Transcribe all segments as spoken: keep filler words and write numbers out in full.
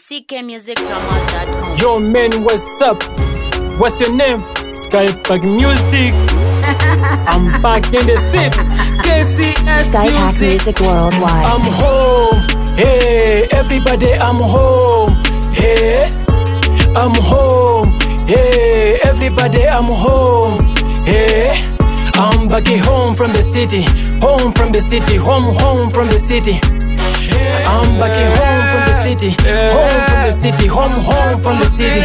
c k music promos dot com. Yo man, what's up? What's your name? Skypack Music. I'm back in the city. K C S Skypack Music Worldwide. I'm home. Hey, everybody, I'm home. Hey, I'm home. Hey, everybody, I'm home. Hey, I'm back at home from the city. Home from the city. Home, home from the city. I'm back at home from the city. Home from the city. Home, home from the city.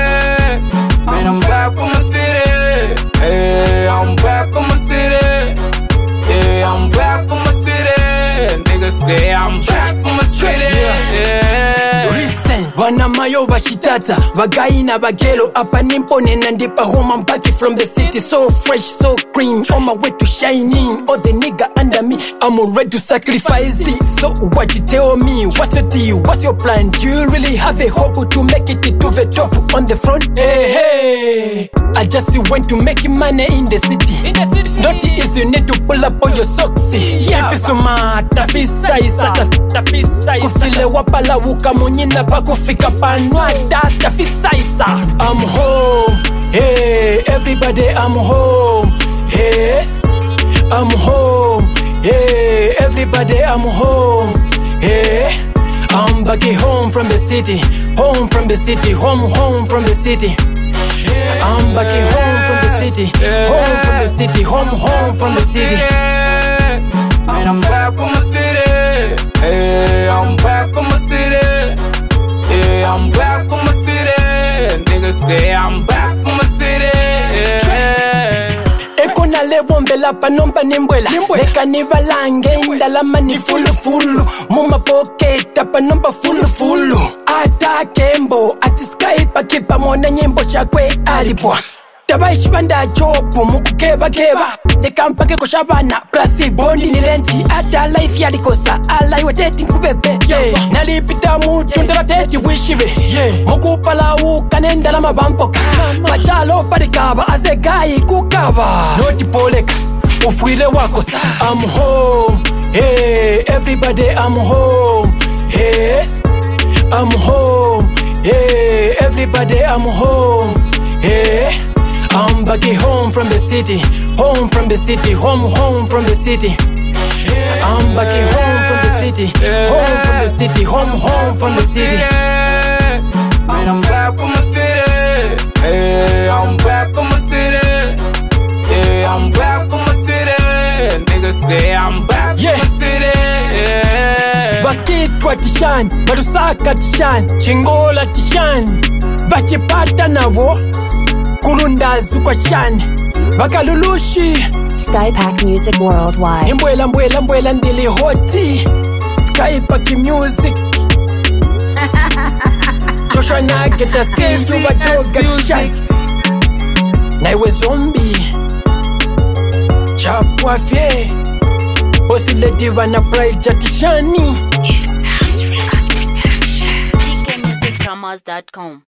Man, I'm back from the city. Hey, I'm back from the city. Yeah, I'm back from the city. Niggas say I'm back from the city. Yeah. Listen, wana mayo bashitata vagaina bagelo apa nimpone nandipa home. I'm back from the city, so fresh, so clean, on my way to shining. All the nigga under me, I'm ready to sacrifice it. So what you tell me? What's your deal? What's your plan? Do you really have a hope to make it to the top on the front? Hey, hey, I just went to make money in the city. In the city. It's not easy, you need to pull up on your socks. Yeah, if it's mad, tafisa isa, tafisa isa. Kufile wapala wuka munyina pa kufika panwa da tafisa isa. I'm home, hey, everybody, I'm home, hey, I'm home, hey, everybody, I'm home, hey. I'm back at home from the city, home from the city, home, home from the city. I'm back at home from the city, home from the city, home, home from the city. Man, I'm back from the city. Hey, I'm back from the city. Yeah, I'm back from the city. Niggas say I'm back from the city. Yeah. Ekona lebo mbela panomba nimbwela Leka nivalange indalama ni fulu fulu Muma poketa panomba fulu fulu Ata kembo ati Skype kipa mona nyimbo chakwe alipwa Tabaishi banda jobu mukukeba keba Leka mpake koshabana Plasi bondi ni renti Ata life ya likosa Ala iwe teti nkubebe yeah. Nalipita mutu ndala teti wishibe yeah. Mukupala uka nendala mabampoka Machalo parikaba azegai kukaba Noti poleka ufuile wako I'm home, hey, everybody I'm home, hey, I'm home, hey, everybody I'm home, hey. I'm back at home from the city, home from the city, home, home from the city. I'm back at home from the city, home from the city, home, home from the city. Man, I'm back from the city. Hey, I'm back from the city. Yeah, I'm back from the city. Niggas say I'm back Yeah. from the city. Yeah. Bakitwa tishan, barusaka tishan, chingola tishan, vachipata navo, kulundazu kwa shani, bakalulushi. Skypack Music Worldwide. Mbwela mbwela mbwela ndili hoti, Skypack Music. Joshua nageta siyu badoga tishan, na iwe zombie, chapwa fye, bosi lady wana pride jatishani. c k music promos dot com.